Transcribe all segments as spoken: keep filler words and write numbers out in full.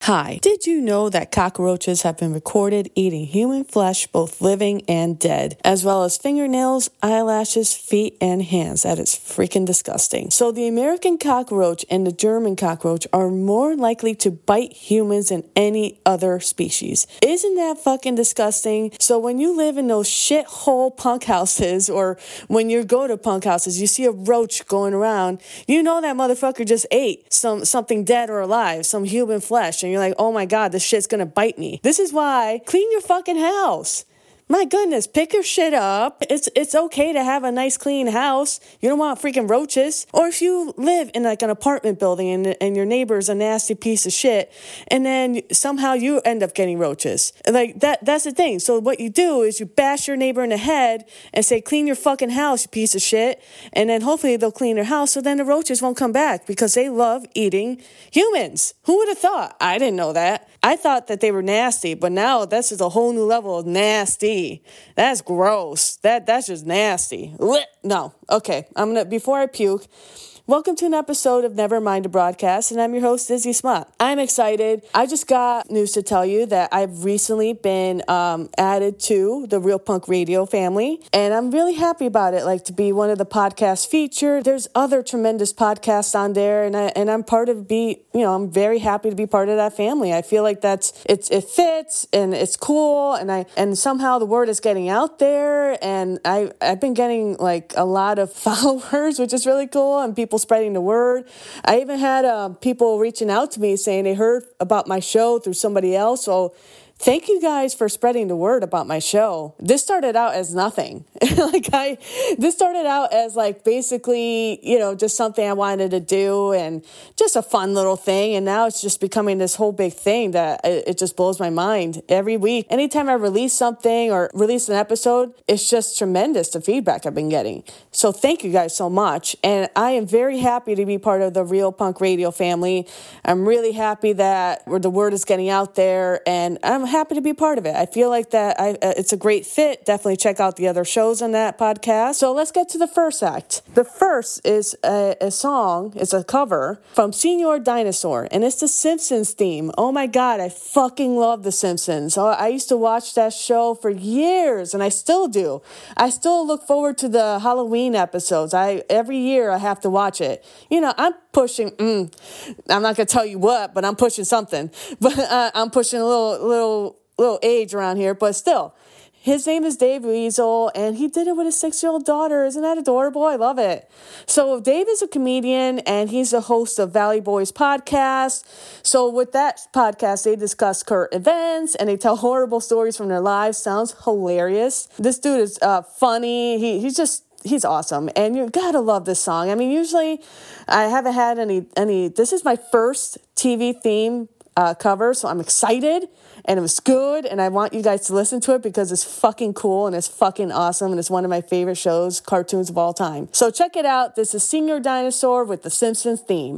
Hi, did you know that cockroaches have been recorded eating human flesh, both living and dead, as well as fingernails, eyelashes, feet, and hands? That is freaking disgusting. So the American cockroach and the German cockroach are more likely to bite humans than any other species. Isn't that fucking disgusting? So when you live in those shithole punk houses, or when you go to punk houses, you see a roach going around, you know that motherfucker just ate some something dead or alive, some human flesh, and you're like, oh my God, this shit's gonna bite me. This is why, clean your fucking house. My goodness, pick your shit up. It's it's okay to have a nice clean house. You don't want freaking roaches. Or if you live in like an apartment building and, and your neighbor's a nasty piece of shit, and then somehow you end up getting roaches. Like that that's the thing. So what you do is you bash your neighbor in the head and say, clean your fucking house, you piece of shit. And then hopefully they'll clean their house, so then the roaches won't come back because they love eating humans. Who would have thought? I didn't know that. I thought that they were nasty, but now this is a whole new level of nasty. That's gross. That that's just nasty. No. Okay. I'm gonna before I puke. Welcome to an episode of Nevermind the Broadcast, and I'm your host, Izzy Smott. I'm excited. I just got news to tell you that I've recently been um, added to the Real Punk Radio family, and I'm really happy about it, like to be one of the podcasts featured. There's other tremendous podcasts on there, and I and I'm part of be, you know, I'm very happy to be part of that family. I feel like that's it's it fits and it's cool, and I and somehow the word is getting out there, and I I've been getting like a lot of followers, which is really cool, and people spreading the word. I even had uh, people reaching out to me saying they heard about my show through somebody else. So thank you guys for spreading the word about my show. This started out as nothing. like I, this started out as like basically, you know, just something I wanted to do and just a fun little thing. And now it's just becoming this whole big thing that it, it just blows my mind every week. Anytime I release something or release an episode, it's just tremendous, the feedback I've been getting. So thank you guys so much. And I am very happy to be part of the Real Punk Radio family. I'm really happy that the word is getting out there, and I'm happy to be part of it. I feel like that I, uh, it's a great fit. Definitely check out the other shows on that podcast. So let's get to the first act. The first is a, a song. It's a cover from Señor Dinosaur, and it's the Simpsons theme. Oh my God, I fucking love the Simpsons. Oh, I used to watch that show for years, and I still do. I still look forward to the Halloween episodes. I every year I have to watch it. You know, I'm pushing. Mm, I'm not gonna tell you what, but I'm pushing something. But uh, I'm pushing a little, little. little age around here, but still. His name is Dave Weasel, and he did it with his six-year-old daughter. Isn't that adorable? I love it. So Dave is a comedian, and he's the host of Valley Boys podcast. So with that podcast, they discuss current events, and they tell horrible stories from their lives. Sounds hilarious. This dude is uh, funny. He He's just... He's awesome, and you gotta love this song. I mean, usually I haven't had any, any, this is my first T V theme uh, cover, so I'm excited, and it was good, and I want you guys to listen to it because it's fucking cool, and it's fucking awesome, and it's one of my favorite shows, cartoons of all time. So check it out. This is Señor Dinosaur with the Simpsons theme.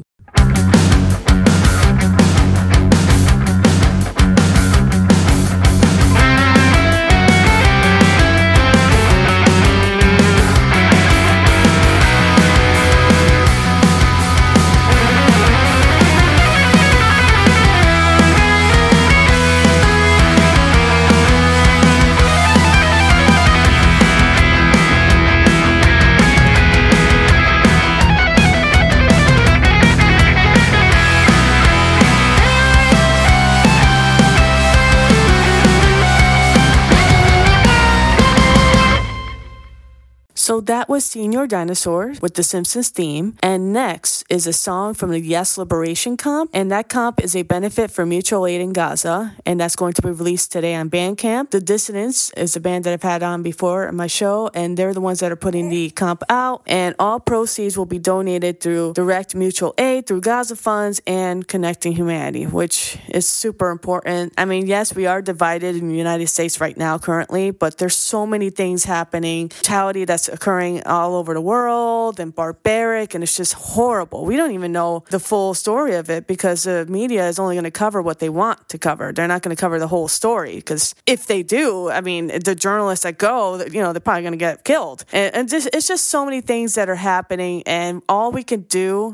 So that was Señor Dinosaur with the Simpsons theme. And next is a song from the Yes Liberation Comp. And that comp is a benefit for mutual aid in Gaza. And that's going to be released today on Bandcamp. The Dissidents is a band that I've had on before on my show. And they're the ones that are putting the comp out. And all proceeds will be donated through direct mutual aid, through Gaza funds, and Connecting Humanity, which is super important. I mean, yes, we are divided in the United States right now currently. But there's so many things happening. Brutality that's occurring all over the world and barbaric, and it's just horrible. We don't even know the full story of it because the media is only going to cover what they want to cover. They're not going to cover the whole story because if they do, I mean, the journalists that go, you know, they're probably going to get killed. And, and just, it's just so many things that are happening, and all we can do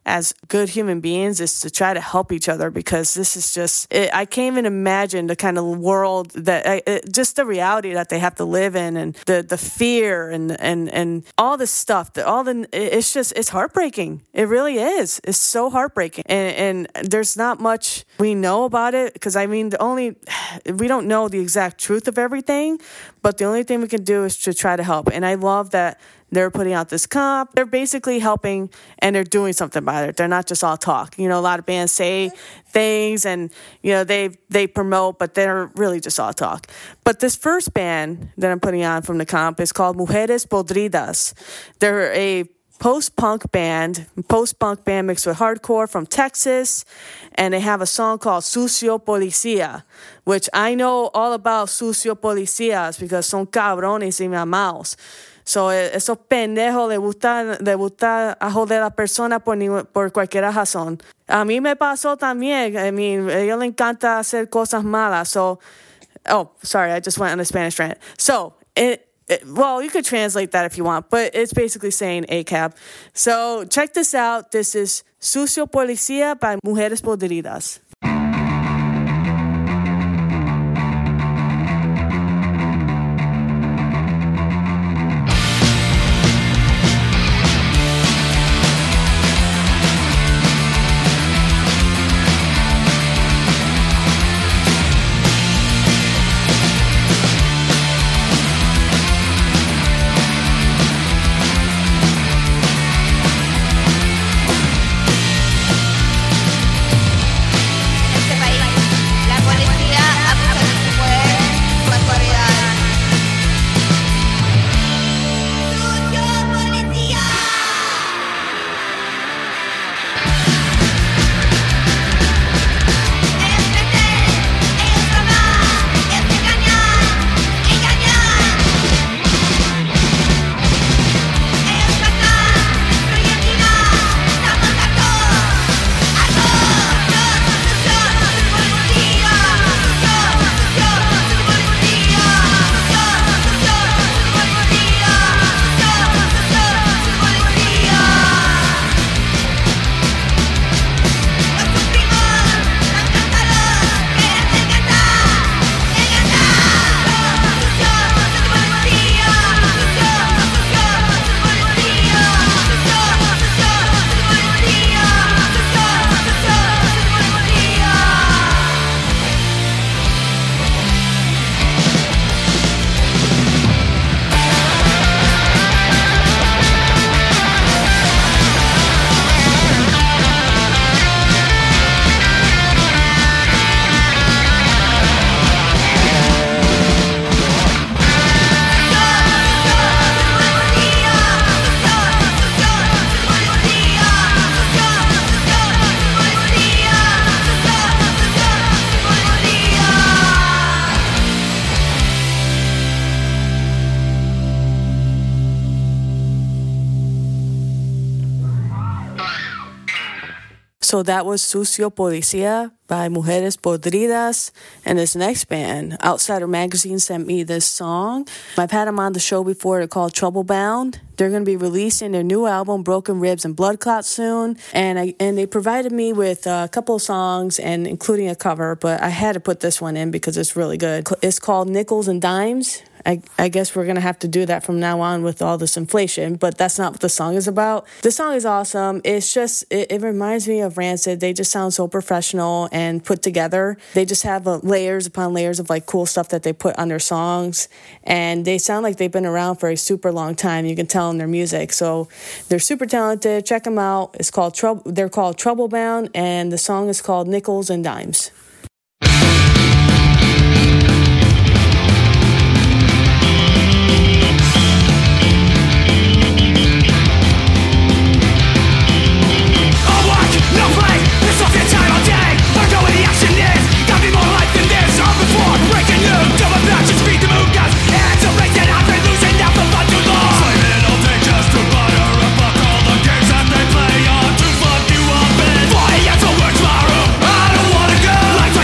as good human beings is to try to help each other, because this is just, it, I can't even imagine the kind of world that, it, just the reality that they have to live in, and the, the fear and, and, and all this stuff, that all the, it's just, it's heartbreaking. It really is. It's so heartbreaking. And, and there's not much we know about it, because I mean, the only, we don't know the exact truth of everything, but the only thing we can do is to try to help. And I love that they're putting out this comp. They're basically helping, and they're doing something about it. They're not just all talk. You know, a lot of bands say things, and, you know, they they promote, but they're really just all talk. But this first band that I'm putting on from the comp is called Mujeres Podridas. They're a post-punk band, post-punk band mixed with hardcore from Texas, and they have a song called Sucio Policía, which I know all about Sucio Policías because son cabrones y mamados. So, esos pendejos le gusta, le gusta a joder a la persona por, ni, por cualquier razón. A mí me pasó también. I mean, a ellos le encanta hacer cosas malas. So, oh, sorry, I just went on a Spanish rant. So, it, it, well, you could translate that if you want, but it's basically saying A C A B. So, check this out. This is Sucio Policía by Mujeres Podridas. So that was Sucio Policía by Mujeres Podridas. And this next band, Outsider Magazine, sent me this song. I've had them on the show before. They're called Trouble Bound. They're going to be releasing their new album, Broken Ribs and Blood Clots, soon. And I and they provided me with a couple of songs, and including a cover, but I had to put this one in because it's really good. It's called Nickels and Dimes. I, I guess we're going to have to do that from now on with all this inflation, but that's not what the song is about. The song is awesome. It's just, it, it reminds me of Rancid. They just sound so professional and put together. They just have uh, layers upon layers of like cool stuff that they put on their songs, and they sound like they've been around for a super long time. You can tell in their music. So they're super talented. Check them out. It's called Trouble. They're called Trouble Bound, and the song is called Nickels and Dimes. Like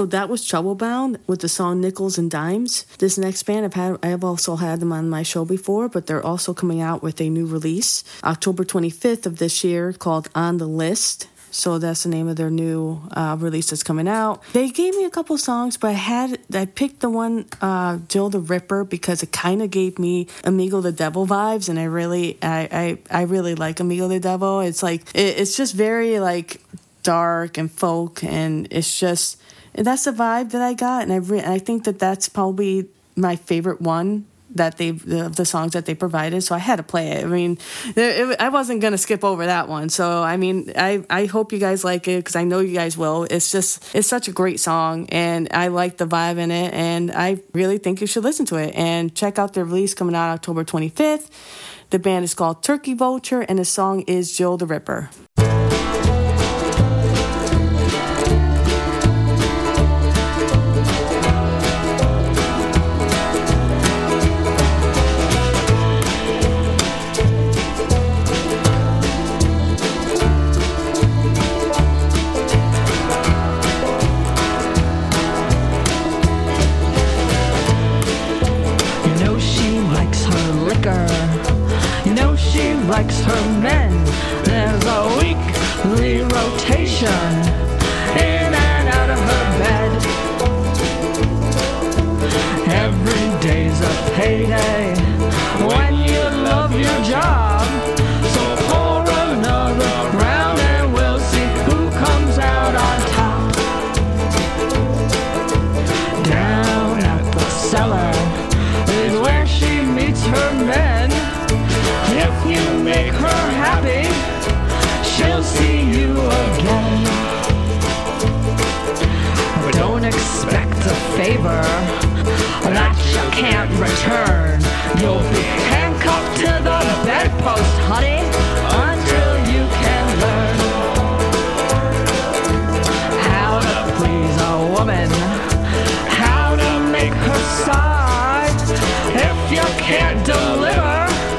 So that was Troublebound with the song Nickels and Dimes. This next band, I've had, I have also had them on my show before, but they're also coming out with a new release October twenty-fifth of this year called On the List. So that's the name of their new uh, release that's coming out. They gave me a couple songs, but I had I picked the one uh, Jill the Ripper because it kind of gave me Amigo the Devil vibes, and I really I I, I really like Amigo the Devil. It's like it, it's just very like dark and folk, and it's just that's the vibe that I got, and I re- I think that that's probably my favorite one that they the, the songs that they provided, so I had to play it. I mean, it, it, I wasn't gonna skip over that one. So I mean, I I hope you guys like it because I know you guys will. It's just it's such a great song, and I like the vibe in it, and I really think you should listen to it and check out their release coming out October twenty-fifth. The band is called Turkey Vulture, and the song is Jill the Ripper. Likes her men. There's a weekly rotation in and out of her bed. Every day's a payday when you love your job. So pour another round and we'll see who comes out on top. Down at the cellar is where she meets her men. If you make her happy, she'll see you again. But don't expect a favor that you can't return. You'll be handcuffed to the bedpost, honey, until you can learn how to please a woman, how to make her sigh. If you can't deliver,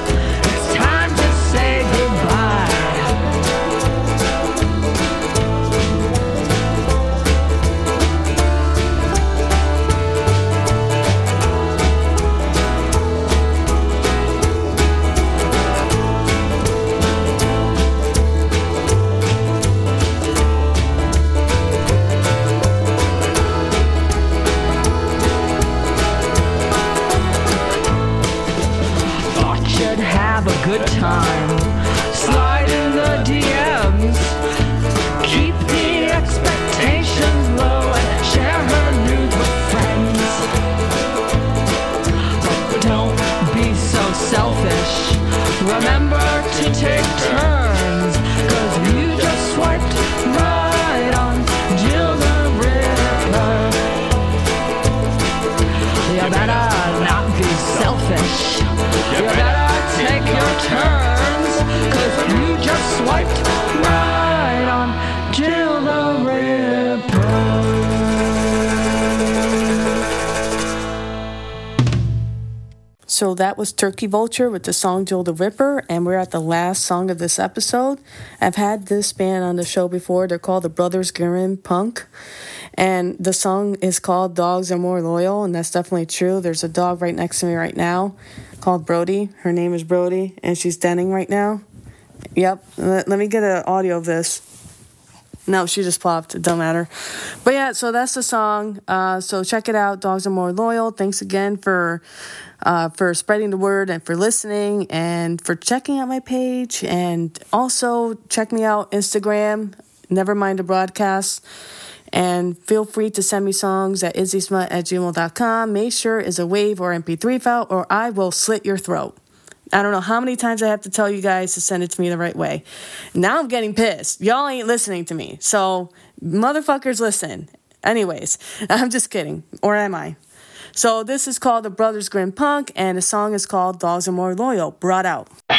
good time. Slide in the D Ms. Keep the expectations low and share her nudes with friends. But don't be so selfish. Remember to take turns, cause you just swiped right on Jill the Ripper. You better not be selfish. You better take your turns, cause you just swiped right on Jill the Ripper. So that was Turkey Vulture with the song Jill the Ripper, and we're at the last song of this episode. I've had this band on the show before. They're called the Brothers Grimm Punk, and the song is called Dogs Are More Loyal, and that's definitely true. There's a dog right next to me right now called Brody. Her name is Brody, and she's denning right now. Yep. Let, let me get an audio of this. No, she just popped. It don't matter. But yeah, so that's the song. Uh, so check it out. Dogs Are More Loyal. Thanks again for uh, for spreading the word and for listening and for checking out my page. And also check me out Instagram, Never Mind the Broadcast. And feel free to send me songs at izzysmut at gmail dot com. Make sure it's a wave or M P three file or I will slit your throat. I don't know how many times I have to tell you guys to send it to me the right way. Now I'm getting pissed. Y'all ain't listening to me. So, motherfuckers, listen. Anyways, I'm just kidding. Or am I? So, this is called the Brothers Grimm Punk, and the song is called Dogs Are More Loyal. Brought out.